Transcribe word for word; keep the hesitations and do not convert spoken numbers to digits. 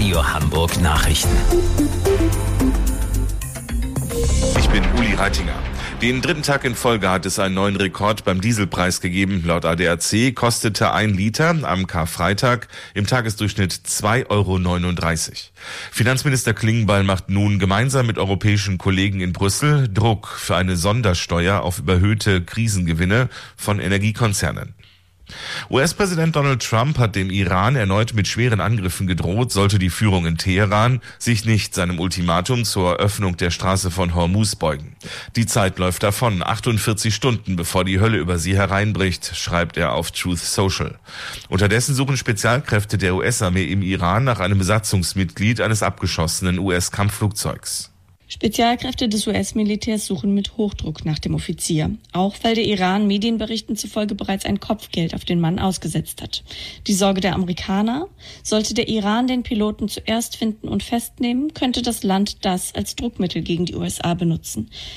Radio Hamburg Nachrichten. Ich bin Uli Reitinger. Den dritten Tag in Folge hat es einen neuen Rekord beim Dieselpreis gegeben. Laut A D A C kostete ein Liter am Karfreitag im Tagesdurchschnitt zwei Euro neununddreißig. Finanzminister Klingbeil macht nun gemeinsam mit europäischen Kollegen in Brüssel Druck für eine Sondersteuer auf überhöhte Krisengewinne von Energiekonzernen. U S-Präsident Donald Trump hat dem Iran erneut mit schweren Angriffen gedroht, sollte die Führung in Teheran sich nicht seinem Ultimatum zur Öffnung der Straße von Hormuz beugen. Die Zeit läuft davon, achtundvierzig Stunden bevor die Hölle über sie hereinbricht, schreibt er auf Truth Social. Unterdessen suchen Spezialkräfte der U S-Armee im Iran nach einem Besatzungsmitglied eines abgeschossenen U S-Kampfflugzeugs. Spezialkräfte des U S-Militärs suchen mit Hochdruck nach dem Offizier, auch weil der Iran Medienberichten zufolge bereits ein Kopfgeld auf den Mann ausgesetzt hat. Die Sorge der Amerikaner: Sollte der Iran den Piloten zuerst finden und festnehmen, könnte das Land das als Druckmittel gegen die U S A benutzen.